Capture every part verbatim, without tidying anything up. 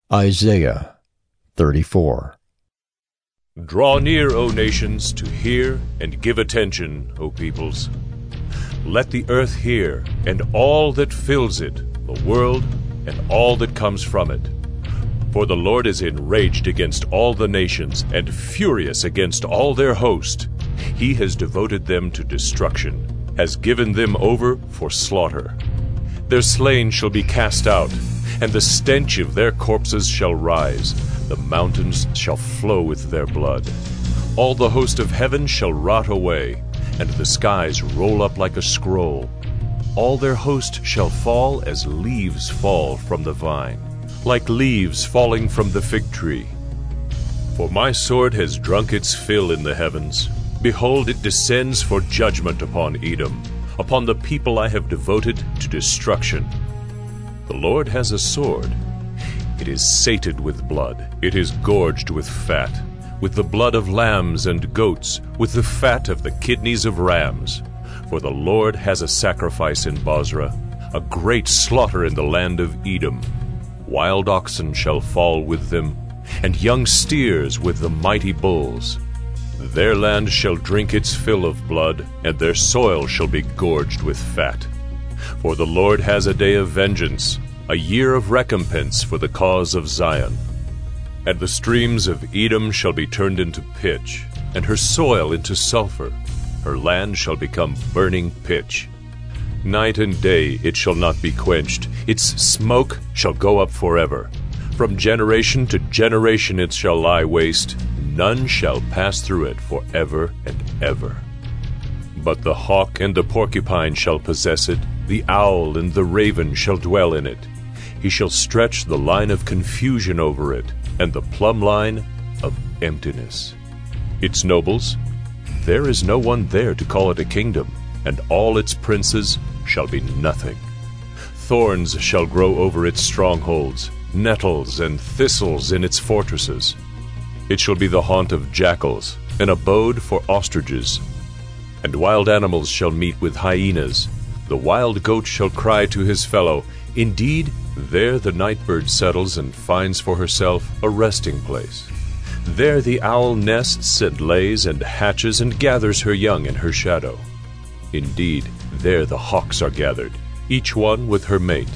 Isaiah thirty-four. Draw near, O nations, to hear, and give attention, O peoples. Let the earth hear, and all that fills it, the world, and all that comes from it. For the Lord is enraged against all the nations, and furious against all their host. He has devoted them to destruction, has given them over for slaughter. Their slain shall be cast out, and the stench of their corpses shall rise. The mountains shall flow with their blood. All the host of heaven shall rot away, and the skies roll up like a scroll. All their host shall fall as leaves fall from the vine, like leaves falling from the fig tree. For my sword has drunk its fill in the heavens. Behold, it descends for judgment upon Edom, upon the people I have devoted to destruction. The Lord has a sword. It is sated with blood. It is gorged with fat, with the blood of lambs and goats, with the fat of the kidneys of rams. For the Lord has a sacrifice in Bozrah, a great slaughter in the land of Edom. Wild oxen shall fall with them, and young steers with the mighty bulls. Their land shall drink its fill of blood, and their soil shall be gorged with fat. For the Lord has a day of vengeance, a year of recompense for the cause of Zion. And the streams of Edom shall be turned into pitch, and her soil into sulfur. Her land shall become burning pitch. Night and day it shall not be quenched. Its smoke shall go up forever. From generation to generation it shall lie waste. None shall pass through it forever and ever. But the hawk and the porcupine shall possess it. The owl and the raven shall dwell in it. He shall stretch the line of confusion over it, and the plumb line of emptiness. Its nobles, there is no one there to call it a kingdom, and all its princes shall be nothing. Thorns shall grow over its strongholds, nettles and thistles in its fortresses. It shall be the haunt of jackals, an abode for ostriches. And wild animals shall meet with hyenas. The wild goat shall cry to his fellow. Indeed, there the night bird settles and finds for herself a resting place. There the owl nests and lays and hatches and gathers her young in her shadow. Indeed, there the hawks are gathered, each one with her mate.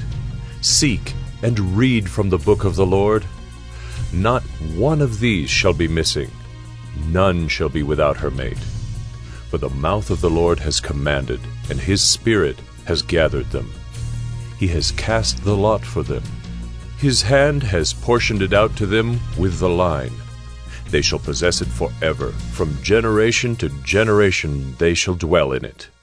Seek and read from the book of the Lord. Not one of these shall be missing. None shall be without her mate. For the mouth of the Lord has commanded, and his spirit has gathered them. He has cast the lot for them. His hand has portioned it out to them with the line. They shall possess it forever. From generation to generation they shall dwell in it.